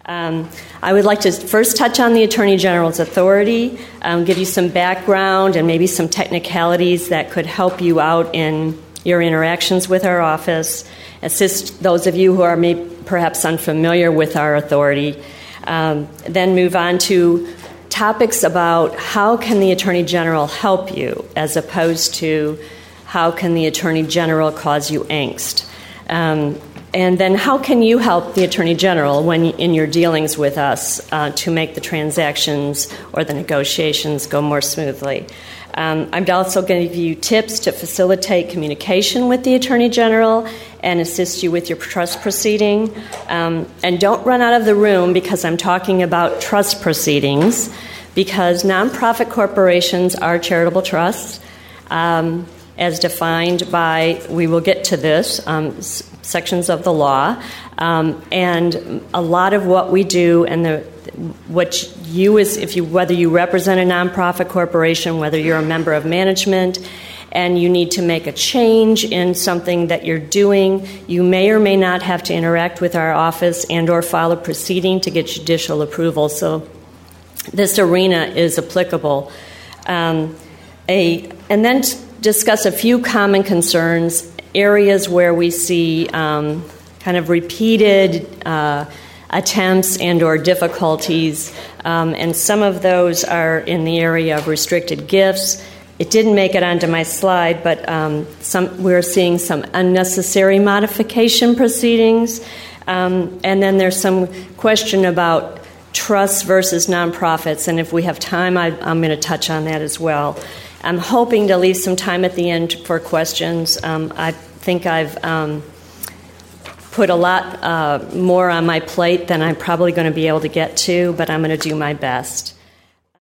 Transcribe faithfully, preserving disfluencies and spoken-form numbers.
Um, I would like to first touch on the Attorney General's authority, um, give you some background and maybe some technicalities that could help you out in your interactions with our office, assist those of you who are maybe perhaps unfamiliar with our authority, um, then move on to topics about how can the Attorney General help you as opposed to how can the Attorney General cause you angst. Um, And then how can you help the Attorney General when in your dealings with us uh, to make the transactions or the negotiations go more smoothly? Um, I'm also going to give you tips to facilitate communication with the Attorney General and assist you with your trust proceeding. Um, and don't run out of the room because I'm talking about trust proceedings, because nonprofit corporations are charitable trusts. Um, as defined by, we will get to this, um, s- sections of the law. Um, and a lot of what we do and the what you is, if you whether you represent a nonprofit corporation, whether you're a member of management, and you need to make a change in something that you're doing, you may or may not have to interact with our office and or file a proceeding to get judicial approval. So this arena is applicable. Um, a and then t- discuss a few common concerns, areas where we see um, kind of repeated uh, attempts and or difficulties, um, and some of those are in the area of restricted gifts. It didn't make it onto my slide, but um, some, we're seeing some unnecessary modification proceedings, um, and then there's some question about trusts versus nonprofits, and if we have time, I, I'm going to touch on that as well. I'm hoping to leave some time at the end for questions. Um, I think I've um, put a lot uh, more on my plate than I'm probably going to be able to get to, but I'm going to do my best.